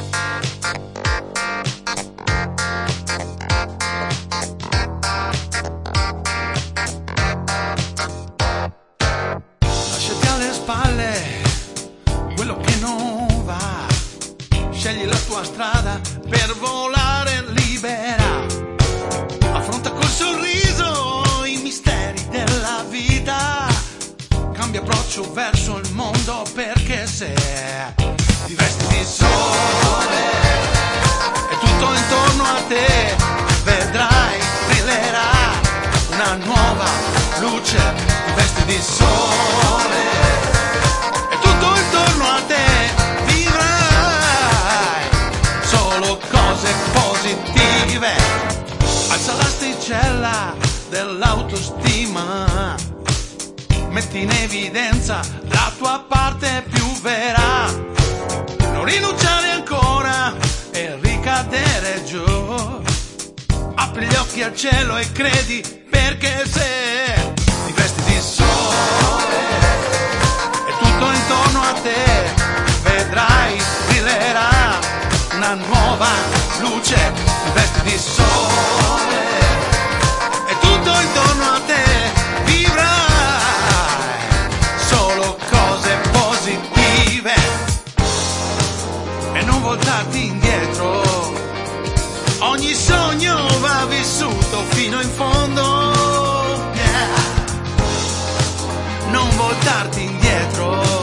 Lasciati alle spalle quello che non va, scegli la tua strada per volare libera, affronta col sorriso i misteri della vita, cambia approccio verso il mondo, perché se ti vesti di sole e tutto intorno a te vedrai, brillerà una nuova luce, ti vesti di sole e tutto intorno a te vivrai solo cose positive, alza l'asticella dell'autostima, metti in evidenza la tua parte più vera, non rinunciare ancora e ricadere giù, apri gli occhi al cielo e credi, perché se ti vesti di sole e tutto intorno a te vedrai, brillerà una nuova luce, ti vesti di sole e tutto intorno a te vivrai solo cose positive e non voltarti indietro, ogni sogno va vissuto fino in fondo, yeah. Non voltarti indietro,